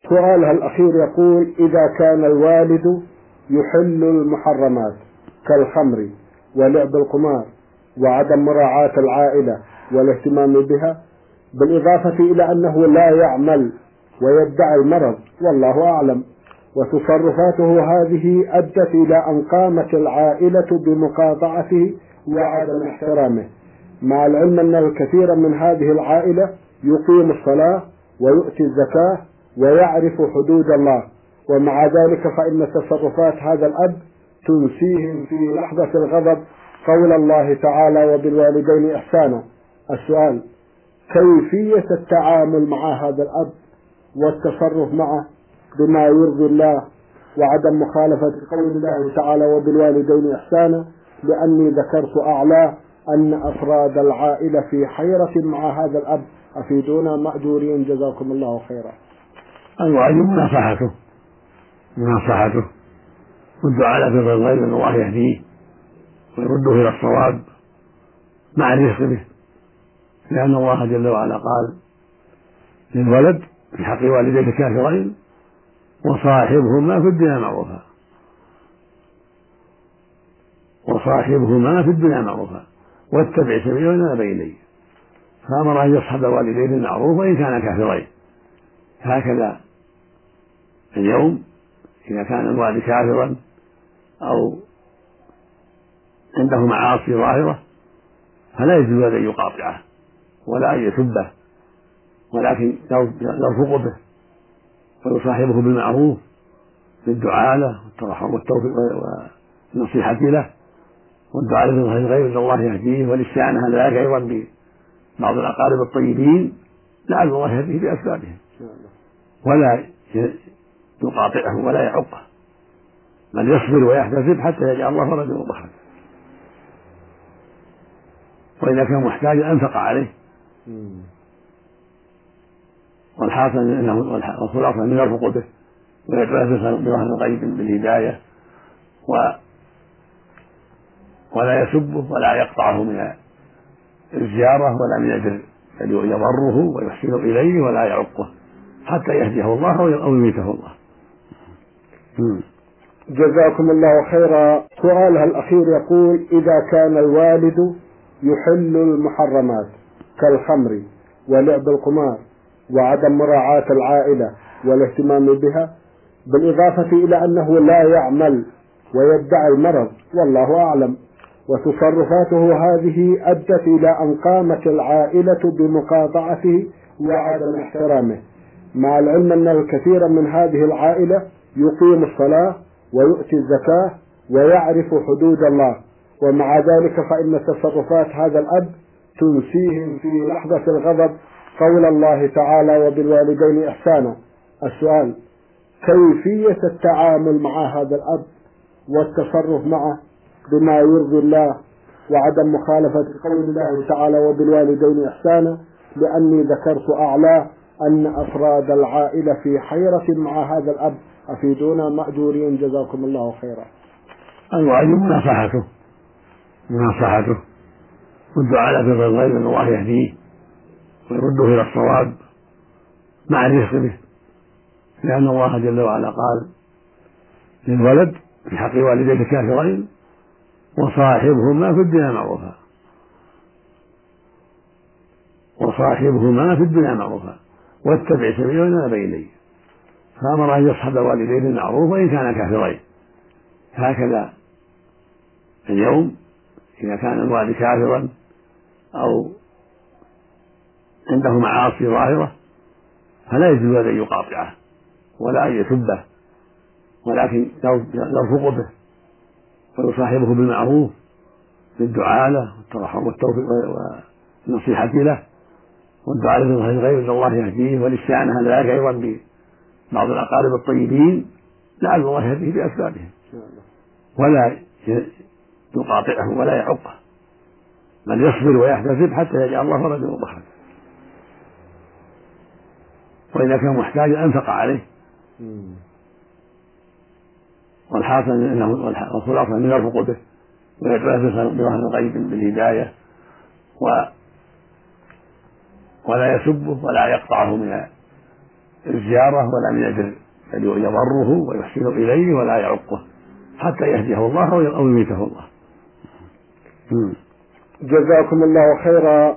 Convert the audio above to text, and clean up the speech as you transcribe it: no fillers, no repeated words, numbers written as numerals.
سؤالها الأخير يقول: إذا كان الوالد يحل المحرمات كالخمر ولعب القمار وعدم مراعاة العائلة والاهتمام بها، بالإضافة إلى أنه لا يعمل ويدعي المرض والله أعلم، وتصرفاته هذه أدت إلى أن قامت العائلة بمقاطعته وعدم احترامه، مع العلم أن الكثير من هذه العائلة يقيم الصلاة ويؤتي الزكاة ويعرف حدود الله، ومع ذلك فإن تصرفات هذا الأب تنسيهم في لحظة الغضب قول الله تعالى: وبالوالدين إحسانا. السؤال: كيفية التعامل مع هذا الأب والتصرف معه بما يرضي الله وعدم مخالفة قول الله تعالى: وبالوالدين إحسانا، لأني ذكرت أعلاه أن أفراد العائلة في حيرة مع هذا الأب، أفيدونا مأجورين جزاكم الله خيرا. الواجب مناصحته والدعاء له بالغيب أن الله يهديه ويرده إلى الصواب مع الرفق به، لأن الله جل وعلا قال للولد في حق والديه كافرين: وصاحبهما في الدنيا معروفا واتبع سبيل من أناب إليه، فأمر أن يصحب والديه بالمعروف وإن كانا كافرين. هكذا اليوم إذا كان الوالد كافرا أو عنده معاصي ظاهرة فلا يجوز أن يقاطعه ولا أن يسبه، ولكن يرفق به ويصاحبه بالمعروف بالدعاء له والترحم والتوفيق والنصيحة له والدعاء له بالغيب أن الله يهديه، والاستعانة على ذلك أيضا ببعض الأقارب الطيبين لعل الله يهديه بأسبابهم، ولا يقاطعه ولا يعقه، بل يصبر ويحتسب حتى يجعل الله فرجا وضحكا، وإذا كان محتاجا أنفق عليه. والحاصل أنه والخلاصة أن يرفق به ويدعو بظهر الغيب بالهداية ولا يسبه ولا يقطعه من الزيارة ولا من البر، بل يبره ويحسن إليه ولا يعقه حتى يهديه الله أو يميته الله. جزاكم الله خيرا. سؤالها الأخير يقول: إذا كان الوالد يحل المحرمات كالخمر ولعب القمار وعدم مراعاة العائلة والاهتمام بها، بالإضافة إلى أنه لا يعمل ويدعي المرض والله أعلم، وتصرفاته هذه أدت إلى أن قامت العائلة بمقاطعته وعدم احترامه، مع العلم أن الكثير من هذه العائلة يقيم الصلاة ويؤتي الزكاة ويعرف حدود الله، ومع ذلك فإن تصرفات هذا الأب تنسيهم في لحظة الغضب قول الله تعالى: وبالوالدين إحسانا. السؤال: كيفية التعامل مع هذا الأب والتصرف معه بما يرضي الله وعدم مخالفة قول الله تعالى: وبالوالدين إحسانا، لأني ذكرت أعلاه أن أفراد العائلة في حيرة مع هذا الأب، أفيدونا مأجورين جزاكم الله خيرا. الواجب مناصحته والدعاء له بالغيب أن الله يهديه ويرده إلى الصواب مع الرفق به، لأن الله جل وعلا قال للولد في حق والديه كافرين: وصاحبهما في الدنيا معروفا واتبع سبيل من أناب إليه، فأمر أن يصحب والديه بالمعروف وإن كانا كافرين. هكذا اليوم إذا كان الوالد كافرا أو عنده معاصي ظاهرة فلا يجوز أن يقاطعه ولا أن يسبه، ولكن يرفق به ويصاحبه بالمعروف بالدعاء له والترحم والتوفيق والنصيحة له والدعاء له بالغيب أن الله يهديه، والاستعانة على ذلك أيضا ببعض الأقارب الطيبين لعل الله يهديه بأسبابهم، ولا يقاطعه ولا يعقه، بل يصبر ويحتسب حتى يجعل الله فرجا وضحكا، وإذا كان محتاجا أنفق عليه. والحاصل أنه والخلاصة أن يرفق به ويدعو بظهر الغيب بالهداية ولا يسبه ولا يقطعه من الزيارة ولم يدر، بل يضره ويحسن إليه ولا يعقه حتى يهديه الله أو يميته الله. جزاكم الله خيرا.